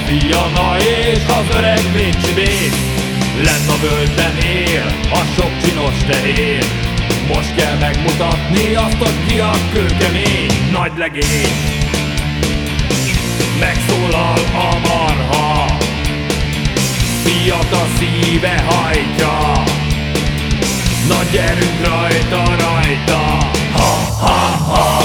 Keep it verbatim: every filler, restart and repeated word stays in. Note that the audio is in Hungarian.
Fiana és az öreg Vinci Bész, lenn a völgyben él a sok csinos tehér. Most kell megmutatni azt, hogy ki a kőkemény nagy legény. Megszólal a marha, fiata szíve hajtja, nagy gyerünk rajta, rajta. Ha, ha, ha.